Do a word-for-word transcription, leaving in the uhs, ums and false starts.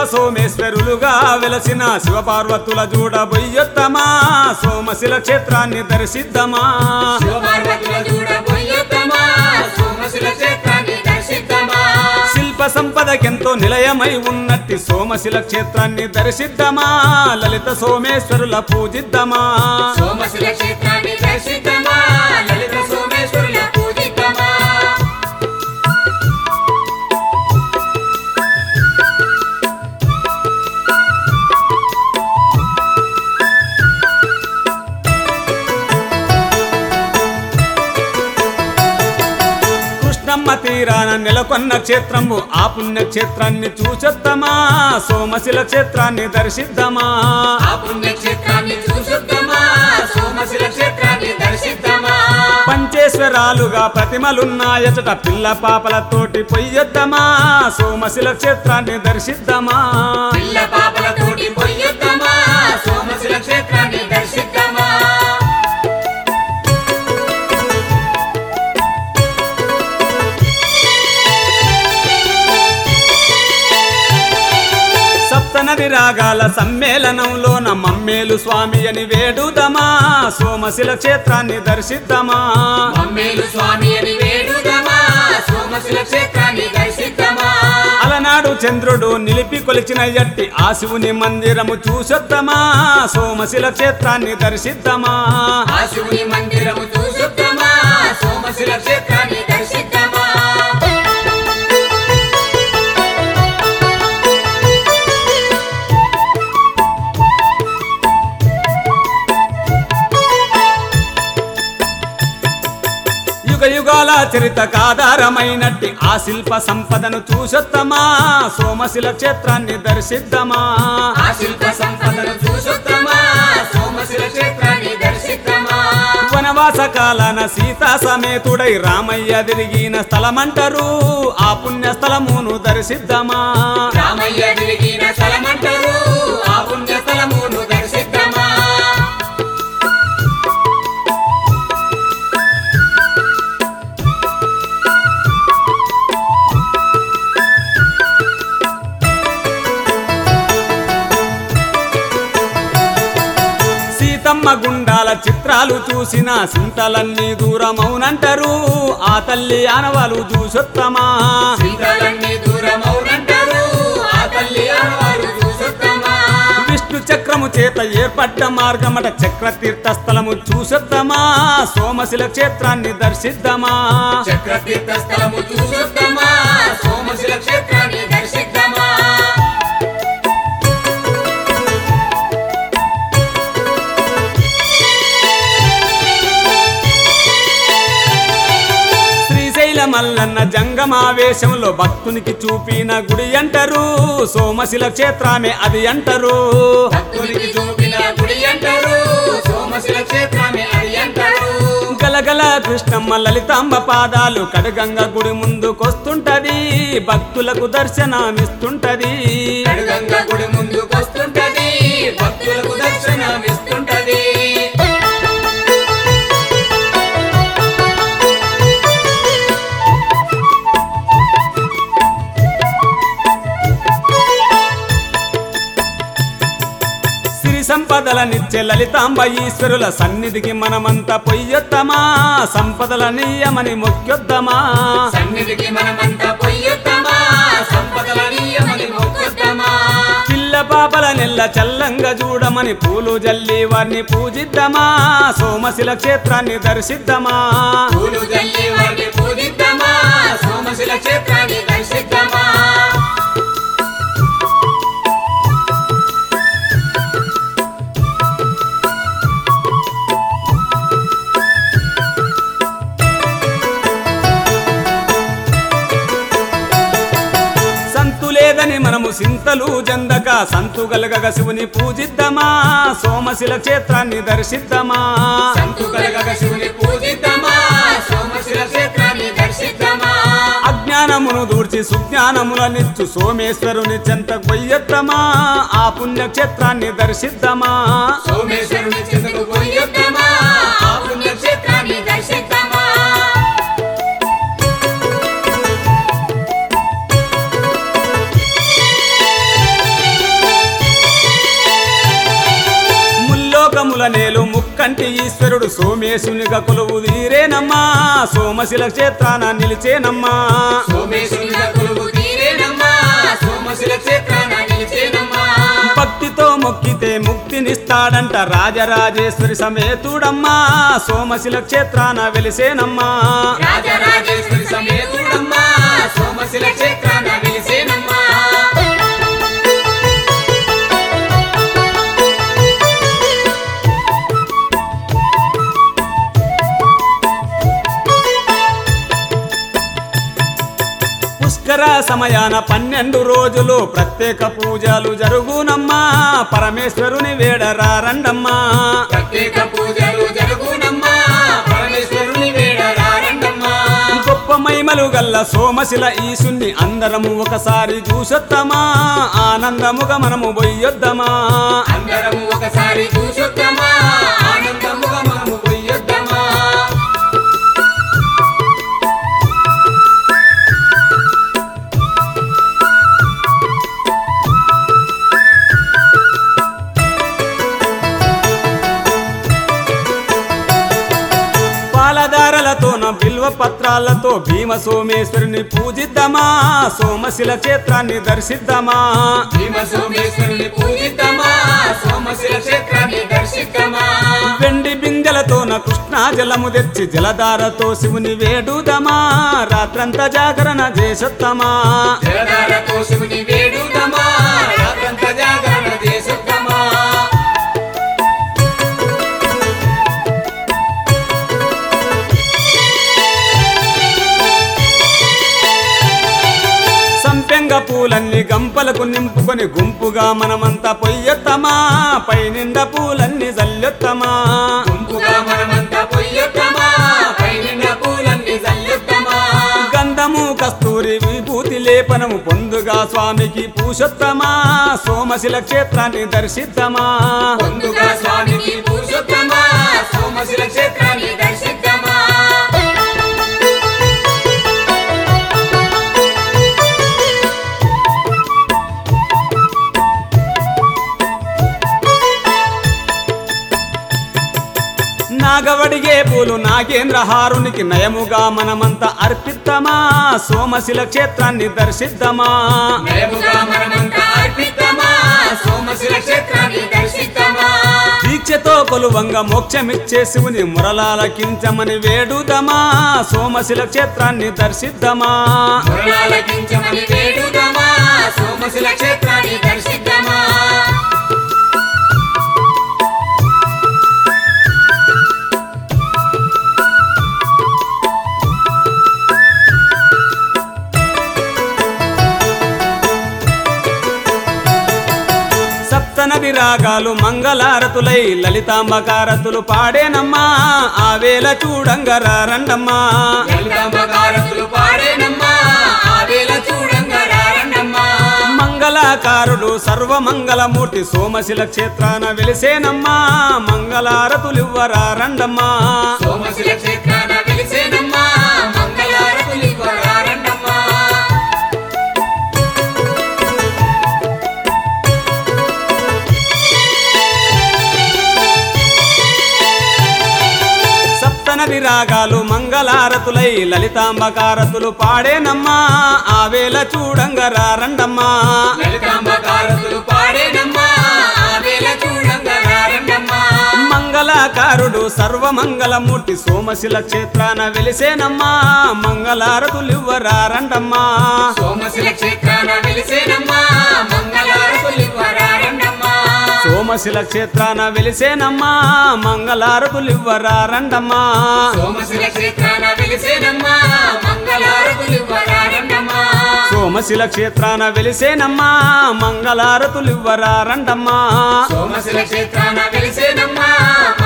సోమేశ్వరులుగా వెలసిన శివపార్వతుల జూడ బొయ్యొత్తమా సోమశిల క్షేత్రాన్ని దర్శిద్దామా శివపార్వతుల జూడ బొయ్యొత్తమా సోమశిల క్షేత్రాన్ని దర్శిద్దామా శిల్ప సంపదకెంతో నిలయమై ఉన్నట్టి సోమశిల క్షేత్రాన్ని దర్శిద్దామా లలిత సోమేశ్వరుల పూజిద్దామా సోమశిల క్షేత్రాన్ని దర్శిద్దామా లలిత సోమేశ్వరుల పూజిద్దామా కృష్ణమ్మ తీరాన నెలకొన్న క్షేత్రము ఆ పుణ్య క్షేత్రాన్ని చూసొద్దామా సోమశిల క్షేత్రాన్ని దర్శిద్దామా ఆ పుణ్యక్షేత్రాన్ని చూసొద్దామా సోమశిల క్షేత్రాన్ని దర్శిద్దామా పంచేశ్వరాలుగా ప్రతిమలున్నాయచట పిల్ల పాపలతోటి పొయ్యొద్దామా సోమశిల క్షేత్రాన్ని దర్శిద్దామా పిల్ల పాపలతోటి పొయ్యొద్దామా సోమశిల క్షేత్రాన్ని దర్శిద్దామా సప్తనది రాగాల సమ్మేళనంలోన మమ్మేలు స్వామి అని వేడుదమా సోమశిల క్షేత్రాన్ని దర్శిద్దామా మమ్మేలు స్వామి అని వేడుదమా సోమశిల క్షేత్రాన్ని దర్శిద్దామా అలనాడు చంద్రుడు నిలిపి కొలిచిన ఎట్టి ఆ శివుని మందిరము చూసొద్దామా సోమశిల క్షేత్రాన్ని దర్శిద్దామా ఆ శివుని మందిరము చూసొద్దామా సోమశిల క్షేత్రాన్ని దర్శిద్దామా యుగ యుగాల చరితకాధారమైనట్టి ఆ శిల్ప సంపదను చూసొద్దామా సోమశిల క్షేత్రాన్ని దర్శిద్దామా ఆ శిల్ప సంపదను చూసొద్దామా సోమశిల క్షేత్రాన్ని దర్శిద్దామా వనవాస కాలాన సీతా సమేతుడై రామయ్య తిరిగిన స్థలమంటారు ఆ పుణ్య స్థలమును దర్శిద్దామా రామయ్య తిరిగిన స్థలమంటారు ఆ పుణ్య స్థలమును దర్శిద్దామా సీతమ్మ గుండాల చిత్రాలు చూసిన సింతలన్నీ దూరమౌనంటారు ఆ తల్లి ఆనవాలు చూసొత్తమా సీతలన్నీ దూరమౌనంటారు ఆ తల్లి ఆనవాలు చూసొద్దామా విష్ణు చక్రము చేత ఏర్పడ్డ మార్గమట చక్ర తీర్థస్థలము చూసొద్దమా సోమశిల క్షేత్రాన్ని దర్శిద్దామా చక్రతీర్థ స్థలము చూసొద్దామా సోమశిల క్షేత్రాన్ని దర్శిద్దామా శ్రీశైల మల్లన్న జంగమావేశంలో భక్తునికి చూపిన గుడి అంటారు సోమశిల క్షేత్రమే అది అంటారు భక్తునికి చూపిన గుడి అంటారు సోమశిల క్షేత్రమే అది అంటారు గలగల కృష్ణమ్మ లలితాంబ పాదాలు కడగంగ గుడి ముందుకొస్తుంటది భక్తులకు దర్శనమిస్తుంటది కడుగంగ గుడి ముందుకొస్తుంటది భక్తులకు దర్శనమిస్తుంటది సిరి సంపదలనిచ్చే లలితాంబ ఈశ్వరుల సన్నిధికి మనమంతా పొయ్యొత్తమా సంపదల నీయమని మొక్కొద్దమా సన్నిధికి మనమంతా పొయ్యొద్దమా సంపదల నీయమని మొక్కొద్దమా పిల్ల పాపల నెల్ల చల్లంగా చూడమని పూలు జల్లి వారిని పూజిద్దామా సోమశిల క్షేత్రాన్ని దర్శిద్దామా పూలు జల్లి వారిని పూజిద్దామా సోమశిల క్షేత్రాన్ని దర్శిద్దామా సంతు లేదని మనము సింతలు జందక సంతు గలగగ శివుని పూజిద్దామా సోమశిల క్షేత్రాన్ని దర్శిద్దామా సంతు కలగగ శివుని పూజిద్దామా సోమశిల క్షేత్రాన్ని దర్శిద్దామా అజ్ఞానమును దూర్చి సుజ్ఞానములనిచ్చు సోమేశ్వరుని చెంత కొయ్యొత్తమా ఆ పుణ్యక్షేత్రాన్ని దర్శిద్దామా సోమేశ్వరుని చెంతకు పోయొద్దమా ఆ పుణ్యక్షేత్రాన్ని దర్శిద్దామా ముల్లోకముల నేలు ముక్కంటి ఈశ్వరుడు సోమేశునిగా కొలువు తీరేనమ్మా సోమశిల క్షేత్రాన నిలిచేనమ్మా సోమేశునిగా కొలువు తీరేనమ్మా సోమశిల క్షేత్రాన నిలిచేనమ్మా భక్తితో మొక్కితే ముక్తినిస్తాడంట రాజరాజేశ్వరి సమేతుడమ్మా సోమశిల క్షేత్రాన వెలిసేనమ్మా రాజరాజేశ్వరి సమేతుడమ్మా సోమశిల క్షేత్రాన వెలిసేనమ్మా పుష్కర సమయాన పన్నెండు రోజులు ప్రత్యేక పూజలు జరుగునమ్మా పరమేశ్వరుని వేడరారండమ్మా ప్రత్యేక పూజలు జరుగునమ్మా పరమేశ్వరుని వేడరారండమ్మా గొప్ప మహిమలు గల్ల సోమశిల ఈశుణ్ణి అందరము ఒకసారి చూసొద్దమా ఆనందముగా మనము బొయ్యొద్దమా అందరము ఒకసారి చూసొద్దమా ఆనందముగా మనము బొయ్యొద్దమా పాలధారలతోన బిల్వ పత్రాలతో భీమ సోమేశ్వరుని పూజిద్దామా సోమశిల క్షేత్రాన్ని దర్శిద్దామా భీమ సోమేశ్వరుని పూజిద్దామా సోమశిల క్షేత్రాన్ని దర్శిద్దామా వెండి బిందెలతోన కృష్ణా జలము తెచ్చి జలధారతో శివుని వేడుదమా రాత్రంతా జాగరణ చేసొత్తమా జలధారతో శివుని వేడుదమా రాత్రంతా జాగరణ చేసొద్దమా సంపెంగ పూలన్నీ గంపలకు నింపుకొని గుంపుగా మనమంతా పొయ్యొత్తమా పైనిండ పూలన్నీ జల్లొత్తమా గుంపుగా మనమంతా పొయ్యొద్దమా పైనిండా పూలన్నీ జల్లొద్దమా గంధము కస్తూరి విభూతి లేపనము పొందుగా స్వామికి పూషొత్తమా సోమశిల క్షేత్రాన్ని దర్శిద్దామా పొందుగా స్వామికి పూజొద్దమా సోమశిల క్షేత్రాన్ని దర్శిద్దామా నాగవడిగే పూలు నాగేంద్రహారునికి నయముగా మనమంతా అర్పిద్దామా సోమశిల క్షేత్రాన్ని దర్శిద్దామా నయముగా మనమంతా అర్పిద్దామా సోమశిల క్షేత్రాన్ని దర్శిద్దామా దీక్షతో కొలువంగ మోక్షమిచ్చే శివుని మురళాలకించమని వేడుదమా సోమశిల క్షేత్రాన్ని దర్శిద్దామా మురళాలకించమని వేడుదమా సోమశిల క్షేత్రాన్ని దర్శిద్దామా సప్తనది రాగాలు మంగళారతులై లలితాంబకారతులు పాడేనమ్మా ఆ వేళ చూడంగరారండమ్మా లలితాంబకారతులు పాడేనమ్మా ఆ వేళ చూడంగా రారండమ్మా మంగళాకారుడు సర్వమంగళమూర్తి సోమశిల క్షేత్రాన వెలిసేనమ్మా మంగళారతులివ్వరారండమ్మా సోమశిల క్షేత్రాన వెలిసేనమ్మా మంగళారతులు రారండమ్మా సప్తనది రాగాలు మంగళారతులై లలితాంబకారతులు పాడేనమ్మా ఆ వేళ చూడంగరారండమ్మా లలితాంబకారతులు పాడేనమ్మా ఆ వేళ చూడంగా రారండమ్మా మంగళాకారుడు సర్వమంగళమూర్తి సోమశిల క్షేత్రాన వెలిసేనమ్మా మంగళారతులివ్వరారండమ్మా సోమశిల క్షేత్రాన వెలిసేనమ్మా మంగళారతులు రారండమ్మా సోమశిల క్షేత్రాన వెలిసేనమ్మా మంగళారతులివ్వరారండమ్మా సోమశిల క్షేత్రాన వెలిసేనమ్మా మంగళారతులు రారండమ్మా సోమశిల క్షేత్రాన వెలిసేనమ్మా మంగళారతులివ్వరారండమ్మా సోమశిల క్షేత్రాన వెలిసేనమ్మా